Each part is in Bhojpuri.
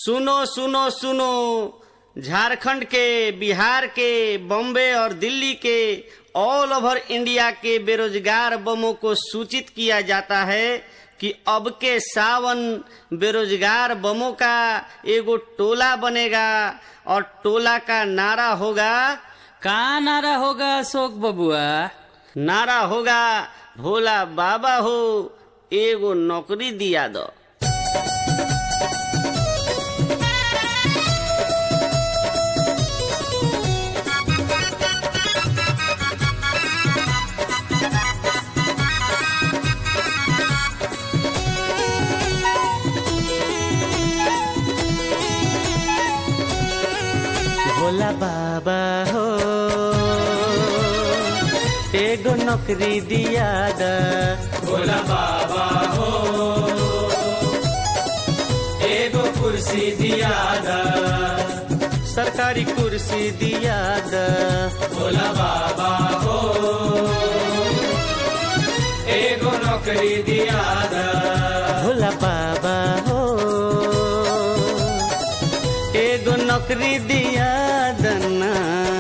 सुनो सुनो सुनो, झारखंड के, बिहार के, बॉम्बे और दिल्ली के, ऑल ओवर इंडिया के बेरोजगार बमों को सूचित किया जाता है कि अब के सावन बेरोजगार बमों का एगो टोला बनेगा और टोला का नारा होगा। का नारा होगा अशोक बबुआ? नारा होगा, भोला बाबा हो एगो नौकरी दिया दो। भोला बाबा हो एगो नौकरी दिया दा। भोला बाबा हो एगो कुर्सी दिया दा। सरकारी कुर्सी दिया दा। भोला बाबा हो एगो नौकरी दिया दा। भोला बाबा हो एगो नौकरी दिया दना।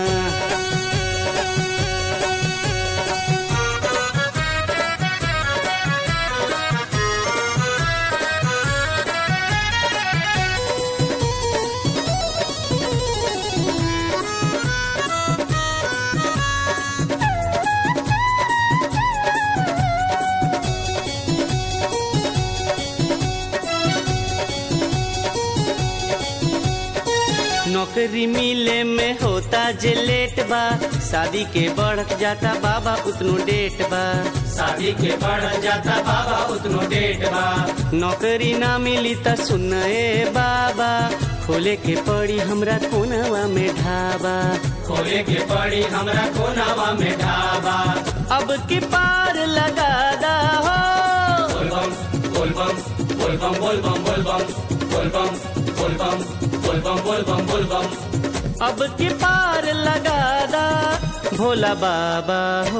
नौकरी मिले में होता जे लेट बा, शादी के बढ़त जाता बाबा उतनो डेट बा। शादी के बढ़ जाता बाबा उतनो डेट बा। नौकरी ना मिली त सुनाए बाबा, खोले के पड़ी हमरा कोनावा में ढाबा। खोले के पड़ी हमरा कोनावा में ढाबा। अब की पार लगा दा हो। बोलबम बोलबम बोलबम बोलबम बोलबम बोलबम बोलबम बोलबम बोलबम। अब की पार लगा दा भोला बाबा हो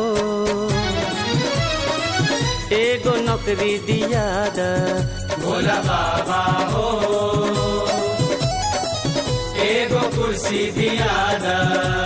एगो नौकरी दिया दा। भोला बाबा हो एगो कुर्सी दिया दा।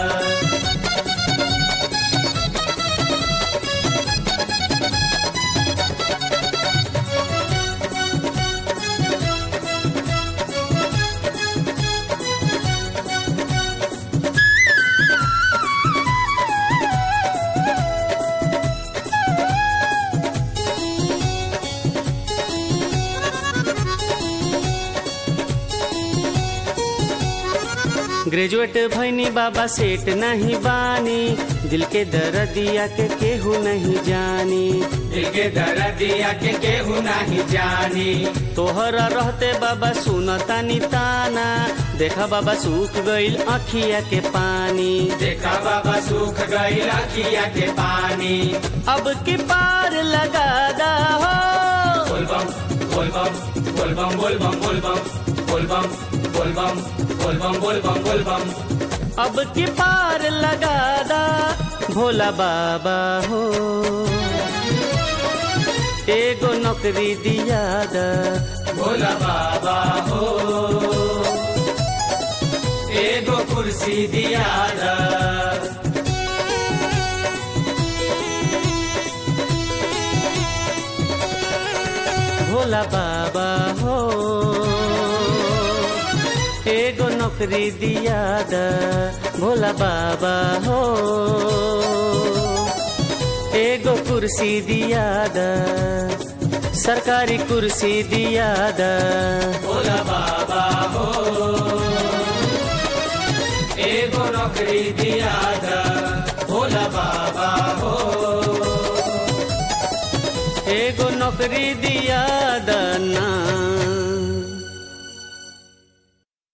ग्रेजुएट भैनी बाबा सेठ नहीं बानी, दिल के दर्दिया के केहू नहीं जानी। दिल के दर्दिया के केहू नहीं जानी। तोहरा रहते बाबा सुनतानी ताना, देखा बाबा सूख गईल अखिया के पानी। देखा बाबा सूख गई अखिया के पानी। अब की पार लगा दा हो। बोलबम बोलबम बोलबम बोलबम बोलबम बोलबम बोलबम बोलबम बोलबम बोलबम। अब की पार लगा दा भोला बाबा हो एगो नौकरी दिया दा। भोला बाबा हो एगो कुर्सी दिया दा। भोला बाबा हो एगो नौकरी दिया दा। भोला बाबा हो एगो कुर्सी दिया दा। सरकारी कुर्सी दिया दा। भोला बाबा हो एगो नौकरी दिया दा। भोला बाबा हो एगो नौकरी दिया दना।